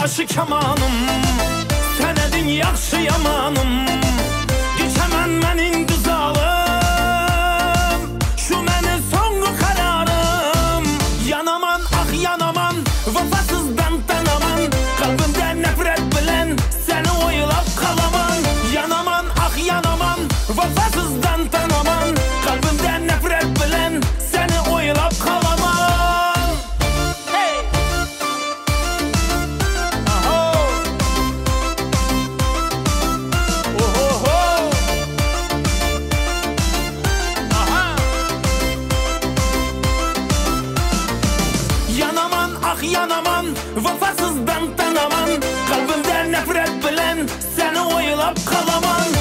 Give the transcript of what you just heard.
başı kemanım. Senedin yaxşı yamanım. Geçemem mənin güzalım. Şu məni songu kararım. Yanaman ah yanaman, vefasızdan tanaman. Kalbimde nefret bilen seni oylap kalaman. Yanaman ah yanaman, vefasızdan tanaman. Kalbimde nefret bilen seni oylap kalaman. Hey! Aho! Ohoho! Aha! Yanaman ah yanaman, vefasızdan tanaman. Kalbimde nefret bilen seni oylap kalaman.